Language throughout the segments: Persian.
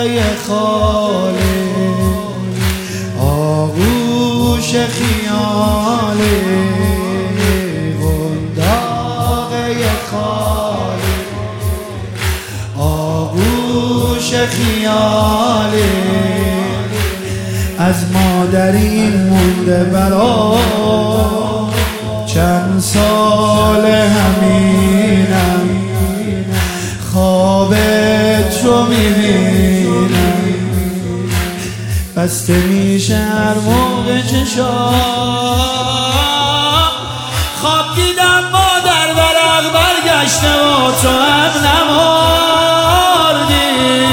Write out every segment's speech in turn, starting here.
خالی آغوش خیالی قنداق خالی آغوش خیالی از مادری مونده برا چند سال همینم خوابت رو میبینم بسته میشه هر موقع چشام خواب دیدم مادر ورق برگشته و تو هم نمردی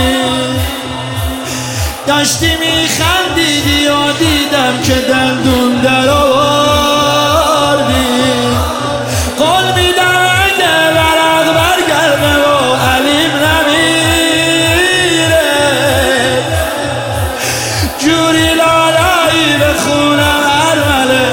داشتی میخندیدی و دیدم که دندون در آوردی قول میدم اگه ورق برگرده و علیم نمیره جوری لالایی به خونم ارمله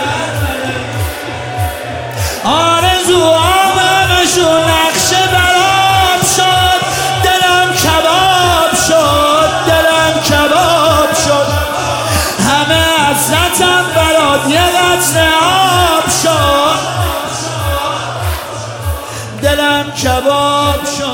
آرزوام همشون نقشه برام شد دلم کباب شد دلم کباب شد همه حسرتم برات یه قطره آب شد دلم کباب شد